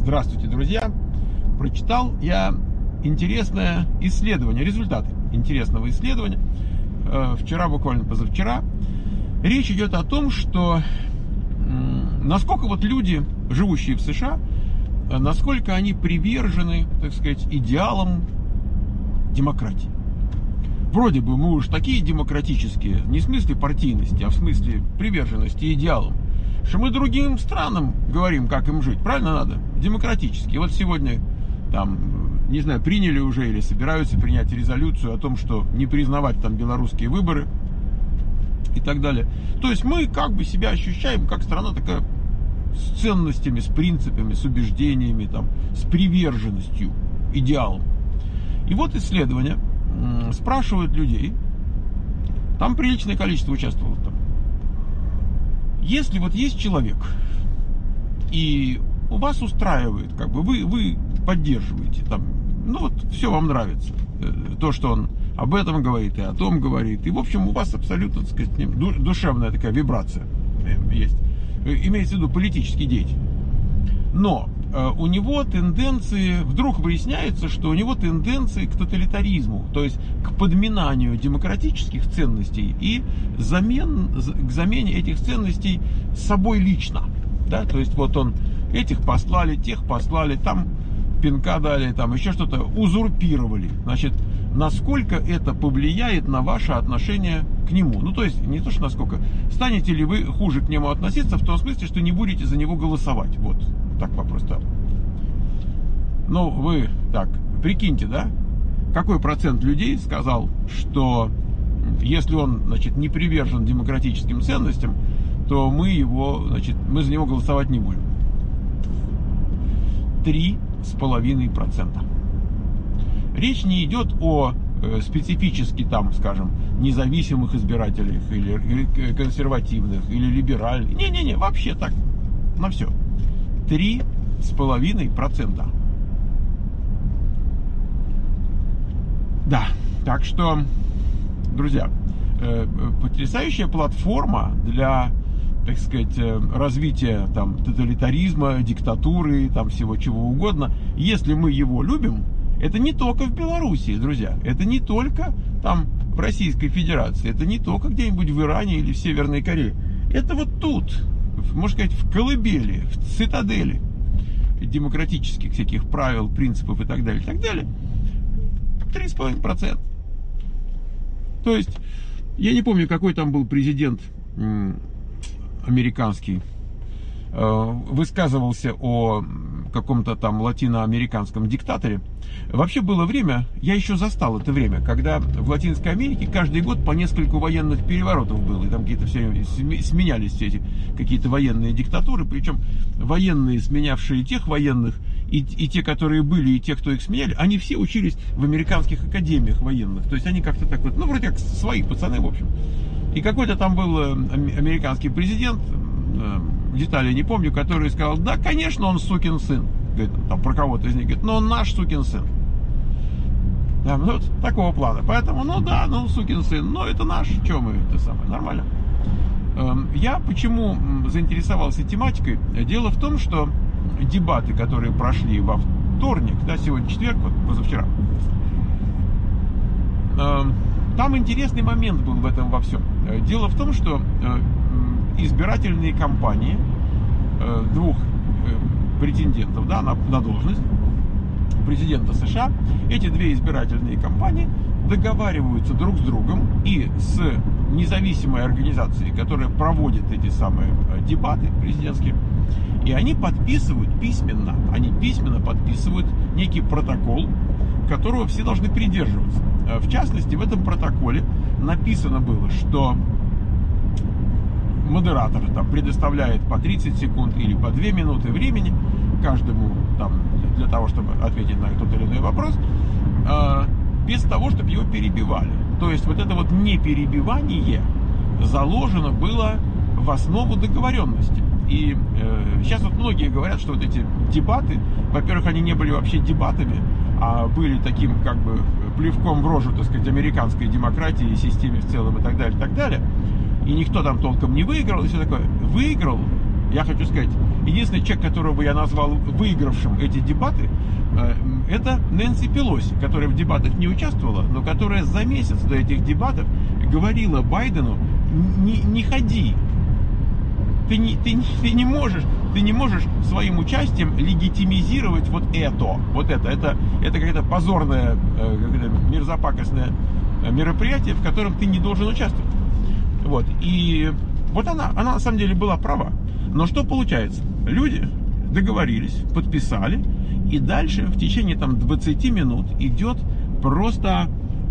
Здравствуйте, друзья! Прочитал я интересное исследование, результаты интересного исследования. Вчера, буквально позавчера. Речь идет о том, что насколько вот люди, живущие в США, насколько они привержены, так сказать, идеалам демократии. Вроде бы мы уж такие демократические, не в смысле партийности, а в смысле приверженности идеалам, что мы другим странам говорим, как им жить. Правильно надо? Демократически. И вот сегодня, не знаю, приняли уже или собираются принять резолюцию о том, что не признавать там белорусские выборы и так далее. То есть мы как бы себя ощущаем как страна такая с ценностями, с принципами, с убеждениями, с приверженностью идеалам. И вот исследования спрашивают людей, там приличное количество участвовало там. Если вот есть человек, и у вас устраивает, как бы вы поддерживаете, все вам нравится, то, что он об этом говорит и о том говорит, и, в общем, у вас абсолютно, так сказать, душевная такая вибрация есть, имеется в виду политический деятель. Но у него тенденции, вдруг выясняется, что у него тенденции к тоталитаризму, то есть к подминанию демократических ценностей и к замене этих ценностей собой лично. Да? То есть вот он этих послали, тех послали, там пинка дали, там еще что-то, узурпировали. Значит, насколько это повлияет на ваше отношение к нему? Ну, то есть, не то, что насколько. Станете ли вы хуже к нему относиться, в том смысле, что не будете за него голосовать? Вот, так вопрос стал. Ну, вы, прикиньте, да? Какой процент людей сказал, что если он, не привержен демократическим ценностям, то мы за него голосовать не будем? 3,5%. Речь не идет о специфически, независимых избирателях, или консервативных, или либеральных. Не-не-не, вообще так, на все. 3,5%. Да, так что, друзья, потрясающая платформа для, так сказать, развития тоталитаризма, диктатуры, всего чего угодно. Если мы его любим, это не только в Белоруссии, друзья, это не только в Российской Федерации, это не только где-нибудь в Иране или в Северной Корее. Это вот тут, можно сказать, в колыбели, в цитадели демократических всяких правил, принципов и так далее, 3,5%. То есть, я не помню, какой там был президент американский, высказывался о каком-то латиноамериканском диктаторе. Вообще было время, я еще застал это время, когда в Латинской Америке каждый год по нескольку военных переворотов было, и там какие-то все сменялись все эти какие-то военные диктатуры, причем военные, сменявшие тех военных, и те, которые были, и те, кто их сменяли, они все учились в американских академиях военных. То есть они как-то вроде как свои пацаны, в общем. И какой-то там был американский президент, детали не помню, который сказал: да, конечно, он сукин сын. Говорит, про кого-то из них, говорит, но он наш сукин сын. Да, вот такого плана. Поэтому, сукин сын, но это наш, что мы, нормально. Я почему заинтересовался тематикой? Дело в том, что дебаты, которые прошли во вторник, сегодня четверг, позавчера, там интересный момент был в этом во всем. Дело в том, что избирательные кампании двух претендентов на должность президента США, эти две избирательные кампании договариваются друг с другом и с независимой организацией, которая проводит эти самые дебаты президентские, и они подписывают письменно подписывают некий протокол, которого все должны придерживаться. В частности, в этом протоколе написано было, что модератор предоставляет по 30 секунд или по 2 минуты времени каждому для того, чтобы ответить на тот или иной вопрос, без того, чтобы его перебивали. То есть вот это вот неперебивание заложено было в основу договоренности. И сейчас вот многие говорят, что вот эти дебаты, во-первых, они не были вообще дебатами, а были таким плевком в рожу, так сказать, американской демократии и системе в целом и так далее, и так далее. И никто там толком не выиграл, и все такое. Выиграл, я хочу сказать, единственный человек, которого я назвал выигравшим эти дебаты, это Нэнси Пелоси, которая в дебатах не участвовала, но которая за месяц до этих дебатов говорила Байдену: не ходи. Ты не можешь своим участием легитимизировать вот это. Это какое-то позорное, мерзопакостное мероприятие, в котором ты не должен участвовать. Вот. И вот она на самом деле была права. Но что получается? Люди договорились, подписали, и дальше в течение 20 минут идет просто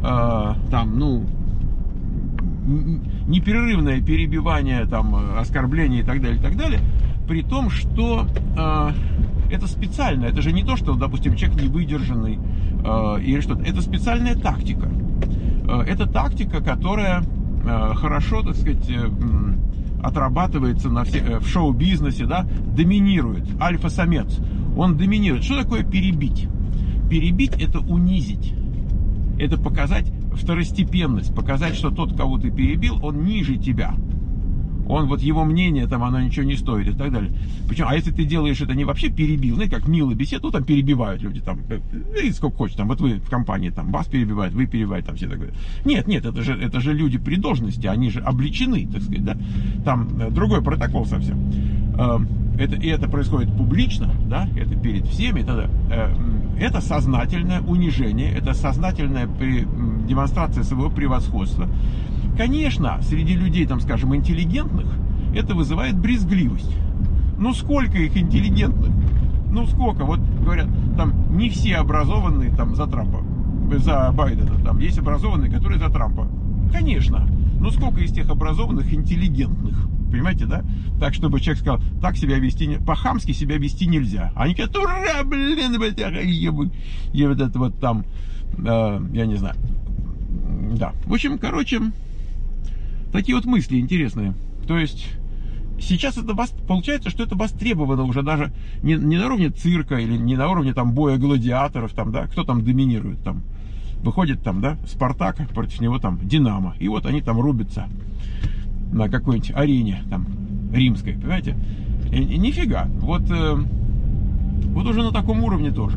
непрерывное перебивание, оскорбления и так далее, при том, что это специально, это же не то, что, допустим, человек невыдержанный или что-то, это специальная тактика. Это тактика, которая хорошо, так сказать, отрабатывается в шоу-бизнесе, да, доминирует, альфа-самец, он доминирует. Что такое перебить? Перебить — это унизить, это показать второстепенность, показать, что тот, кого ты перебил, он ниже тебя. Он, вот его мнение, оно ничего не стоит и так далее. Причем, а если ты делаешь это не вообще перебил, знаете, как мило беседу, перебивают люди, и сколько хочешь, вот вы в компании, вас перебивают, вы перебиваете, все такое. Нет, это же люди при должности, они же обличены, так сказать, да. Там другой протокол совсем. Это происходит публично, да, это перед всеми, это сознательное унижение, это сознательная демонстрация своего превосходства. Конечно, среди людей, скажем, интеллигентных, это вызывает брезгливость. Ну, сколько их интеллигентных? Ну, сколько? Вот, говорят, не все образованные за Трампа, за Байдена. Есть образованные, которые за Трампа. Конечно. Но сколько из тех образованных интеллигентных? Понимаете, да? Так, чтобы человек сказал: так себя вести, по-хамски себя вести нельзя. Они говорят: ура, блин, и вот это вот я не знаю. Да. В общем, такие вот мысли интересные. То есть сейчас это получается, что это востребовано уже даже не на уровне цирка или не на уровне боя гладиаторов, да, кто доминирует, выходит Спартак, против него Динамо, и вот они рубятся на какой-нибудь арене римской, понимаете? И нифига, вот уже на таком уровне тоже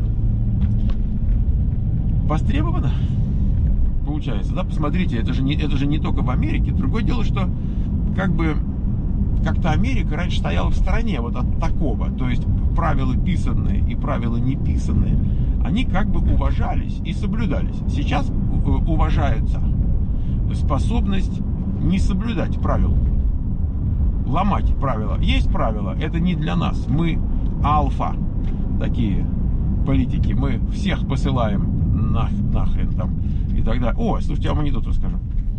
востребовано. Получается, да, посмотрите, это же не только в Америке. Другое дело, что как-то Америка раньше стояла в стороне вот от такого. То есть правила писанные и правила неписанные, они уважались и соблюдались. Сейчас уважается способность не соблюдать правил, ломать правила. Есть правила, это не для нас. Мы альфа такие политики, мы всех посылаем нахрен и так далее. О, слушайте, я вам анекдот расскажу.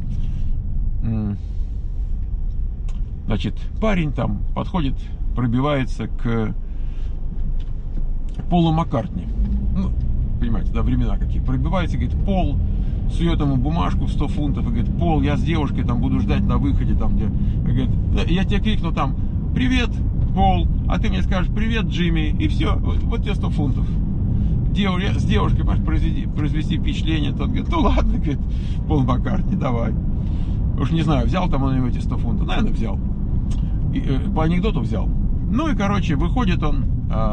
Значит, парень подходит, пробивается к Полу Маккартни. Ну, понимаете, да, времена какие. Пробивается, говорит: Пол, сует ему бумажку в 100 фунтов и говорит: Пол, я с девушкой буду ждать на выходе, где. Говорит: я тебе крикну привет, Пол, а ты мне скажешь: привет, Джимми, и все, вот тебе 100 фунтов. С девушкой можешь произвести впечатление. Тот говорит: ну ладно, говорит Пол Маккартни, давай. Уж не знаю, взял он у него эти 100 фунтов. Наверное, взял. По анекдоту взял. Ну и, выходит он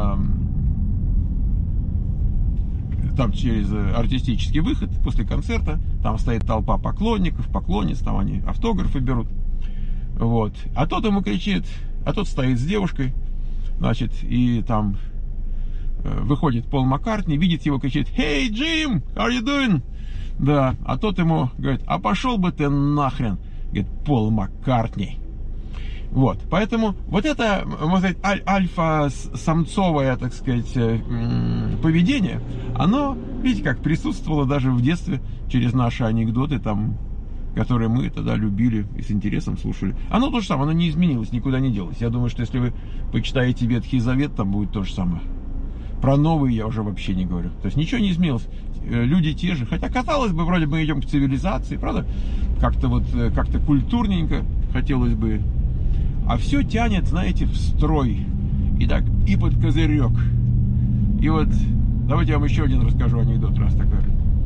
через артистический выход после концерта. Там стоит толпа поклонников, поклонниц, они автографы берут. Вот. А тот ему кричит, а тот стоит с девушкой, и выходит Пол Маккартни, видит его, кричит: «Hey, Jim, how are you doing?» Да, а тот ему говорит: а пошел бы ты нахрен, говорит Пол Маккартни. Вот, поэтому вот это, можно сказать, альфа-самцовое, так сказать, поведение, оно, видите, как присутствовало даже в детстве через наши анекдоты, которые мы тогда любили и с интересом слушали. Оно то же самое, оно не изменилось, никуда не делось. Я думаю, что если вы почитаете Ветхий Завет, там будет то же самое. Про новый я уже вообще не говорю. То есть ничего не изменилось. Люди те же. Хотя, казалось бы, вроде бы мы идем к цивилизации, правда? Как-то культурненько хотелось бы. А все тянет, знаете, в строй. И под козырек. И вот, давайте я вам еще один расскажу анекдот, раз такой.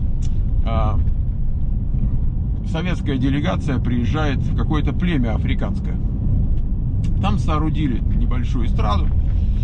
Советская делегация приезжает в какое-то племя африканское. Там соорудили небольшую эстраду.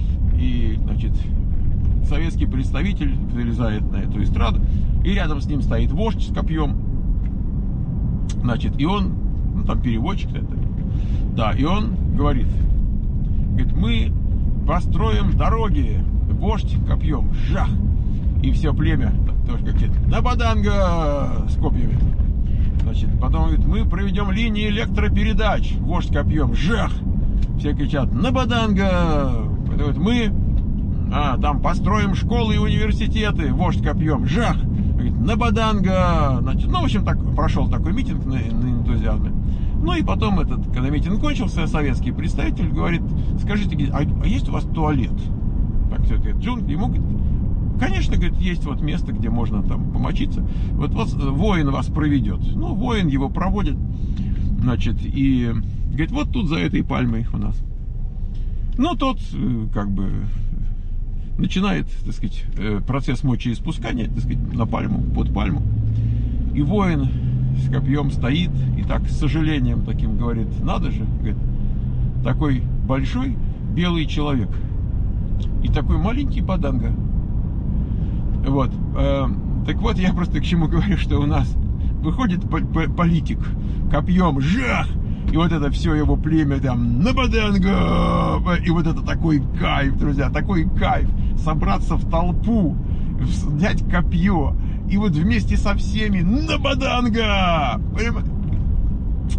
и, значит, советский представитель залезает на эту эстраду, и рядом с ним стоит вождь с копьем, значит, и он, ну, там переводчик это, да, и он говорит, мы построим дороги, вождь копьем, жах, и все племя тоже как говорит, на баданга с копьями, значит, потом говорит, мы проведем линии электропередач, вождь копьем, жах, все кричат, на баданга, потом говорит, мы там построим школы и университеты, вождь копьем, жах, говорит, на баданга, значит, ну, в общем, так, прошел такой митинг на энтузиазме. Ну, и потом, когда митинг кончился, советский представитель говорит, скажите, а есть у вас туалет? Так, все это, ему говорит, конечно, говорит, есть вот место, где можно там помочиться. Вот воин вас проведет. Ну, воин его проводит, значит, и говорит, вот тут за этой пальмой у нас. Ну, тот, как бы, начинает, так сказать, процесс мочеиспускания, так сказать, на пальму, под пальму. И воин с копьем стоит и так с сожалением таким говорит, надо же, говорит, такой большой белый человек и такой маленький баданга. Вот. Так вот, я просто к чему говорю, что у нас выходит политик копьем, жах, и вот это все его племя там на баданга, и вот это такой кайф, друзья, такой кайф, собраться в толпу, взять копье, и вот вместе со всеми на баданга!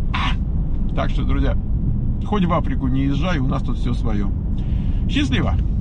Так что, друзья, хоть в Африку не езжай, у нас тут все свое. Счастливо!